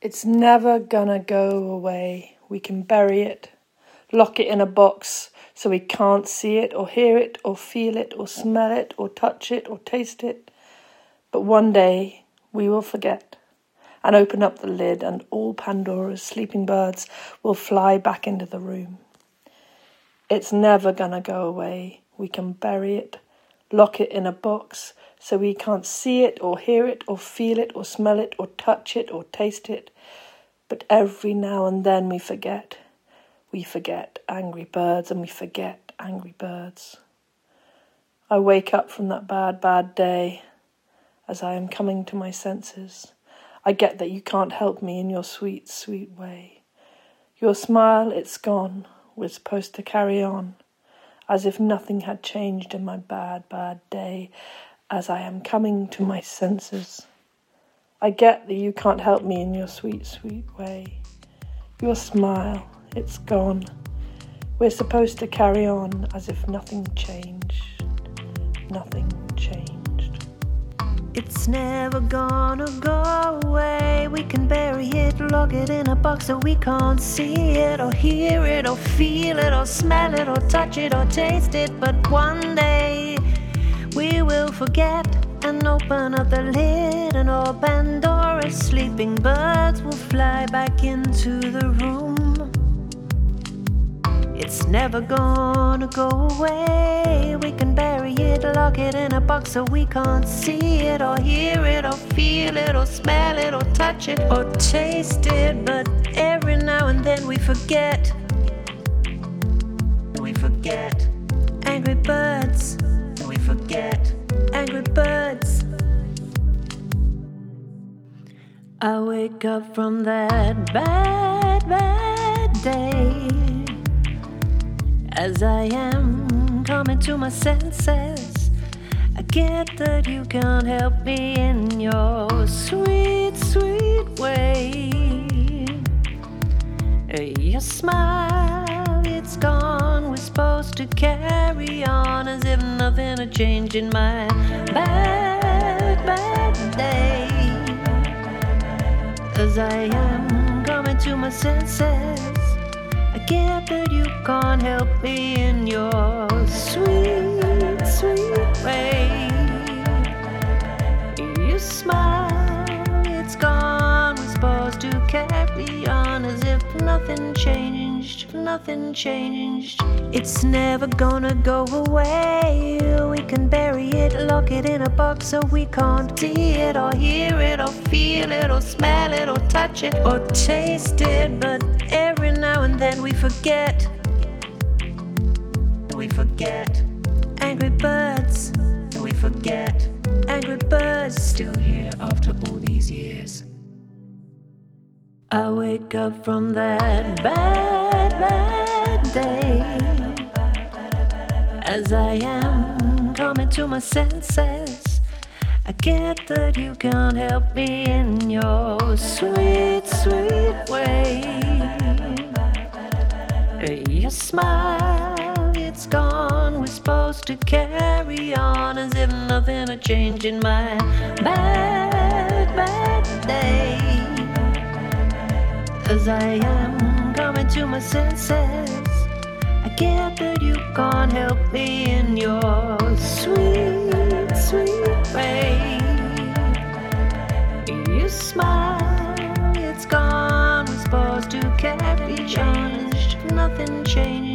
It's never gonna go away. We can bury it, lock it in a box so we can't see it or hear it or feel it or smell it or touch it or taste it. But one day we will forget and open up the lid, and all Pandora's sleeping birds will fly back into the room. It's never gonna go away. We can bury it, lock it in a box so we can't see it or hear it or feel it or smell it or touch it or taste it. But every now and then we forget. We forget angry birds, and we forget angry birds. I wake up from that bad day as I am coming to my senses. I get that you can't help me in your sweet, sweet way. Your smile, it's gone. We're supposed to carry on, as if nothing had changed in my bad day, as I am coming to my senses. I get that you can't help me in your sweet, sweet way. Your smile, it's gone. We're supposed to carry on, as if nothing changed. Nothing changed. It's never gonna go away. We can bury it, lock it in a box so we can't see it or hear it or feel it or smell it or touch it or taste it. But one day we will forget and open up the lid, and all Pandora's sleeping birds will fly back into the room. It's never gonna go away. We can bury it, lock it in a box so we can't see it or hear it or feel it or smell it or touch it or taste it. But every now and then we forget. We forget angry birds. We forget angry birds. I wake up from that bad day as I am coming to my senses. I get that you can't help me in your sweet, sweet way. Your smile, it's gone. We're supposed to carry on as if nothing had changed in my bad day. As I am coming to my senses, I get that you can't help me in your sweet, sweet way. Your smile, it's gone. We're supposed to carry on as if nothing changed, nothing changed. It's never gonna go away. We can bury it, lock it in a box so we can't see it or hear it or feel it or smell it or touch it or taste it. But every now and then we forget. We forget angry birds. We forget angry birds. Still here after all these years. I wake up from that bad day as I am coming to my senses. I get that you can't help me in your sweet, sweet way. Your smile, it's gone. We're supposed to carry on as if nothing had changed in my bad day. As I am coming to my senses, I get that you can't help me in your sweet, sweet way. Your smile, it's gone. We're supposed to carry on. Nothing changed.